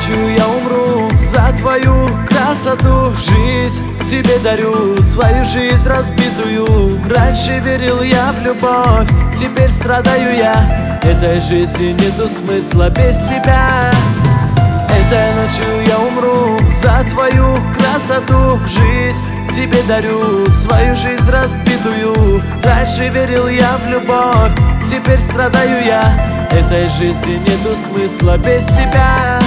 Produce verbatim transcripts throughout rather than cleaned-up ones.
ночью я умру за твою красоту. Жизнь тебе дарю, свою жизнь разбитую. Раньше верил я в любовь, теперь страдаю я. Этой жизни нету смысла без тебя. Этой ночью я умру за твою красоту. Жизнь тебе дарю, свою жизнь разбитую. Раньше верил я в любовь, теперь страдаю я. Этой жизни нету смысла без тебя.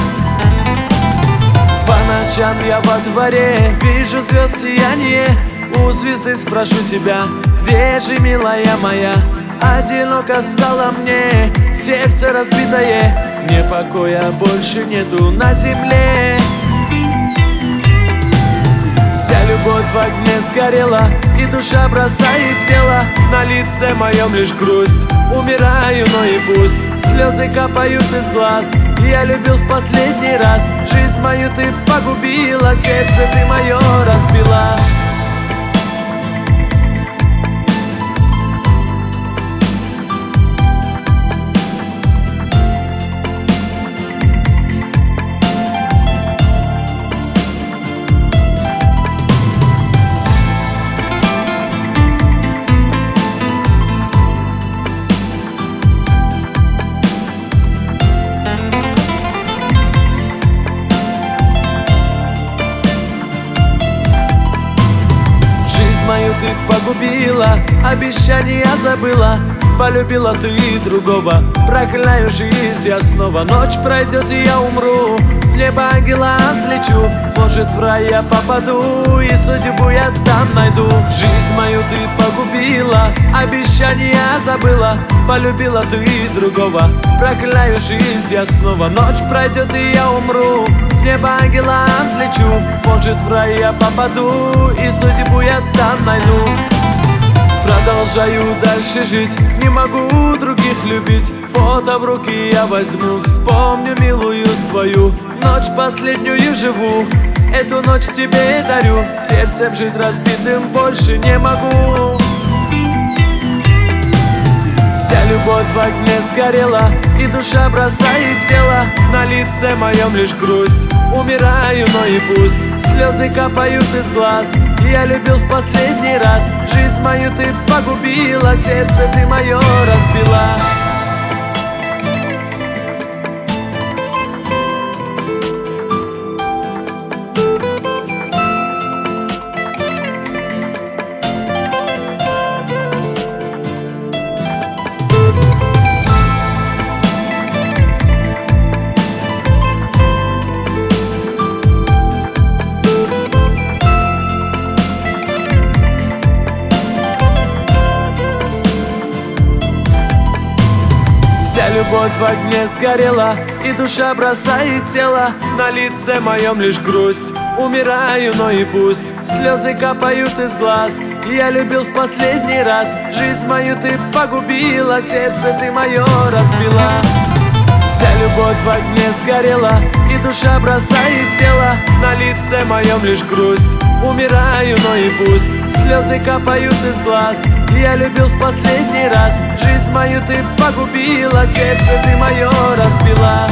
По ночам я во дворе вижу звезд сияние. У звезды спрошу тебя: где же, милая моя? Одиноко стало мне, сердце разбитое, мне покоя больше нету на земле. Вся любовь в огне сгорела, и душа бросает тело. На лице моем лишь грусть, умираю, но и пусть. Слезы капают из глаз, я любил в последний раз. Жизнь мою ты погубила, сердце ты мое разбила. Мою ты погубила, обещания забыла. Полюбила ты другого, прокляю жизнь я снова. Ночь пройдет и я умру, в небо ангела взлечу. Может, в рай я попаду, и судьбу я там найду. Жизнь мою ты погубила, обещания забыла. Полюбила ты другого, прокляю жизнь я снова. Ночь пройдет и я умру, в небо ангела взлечу. Может, в рай я попаду, и судьбу я там найду. Продолжаю дальше жить, не могу других любить. Фото в руки я возьму, вспомню милую свою. Ночь последнюю живу, эту ночь тебе дарю. Сердцем жить разбитым больше не могу. Вся любовь в огне сгорела, и душа бросает тело. На лице моем лишь грусть, умираю, но и пусть. Слезы капают из глаз, я любил в последний раз. Жизнь мою ты погубила, сердце ты мое разбила. Вся любовь в огне сгорела, и душа бросает тело. На лице моем лишь грусть, умираю, но и пусть. Слезы капают из глаз, я любил в последний раз. Жизнь мою ты погубила, сердце ты мое разбила. Вся любовь в огне сгорела, и душа бросает тело. На лице моем лишь грусть, умираю, но и пусть. Слезы капают из глаз, я любил в последний раз. Жизнь мою ты погубила, сердце ты мое разбила.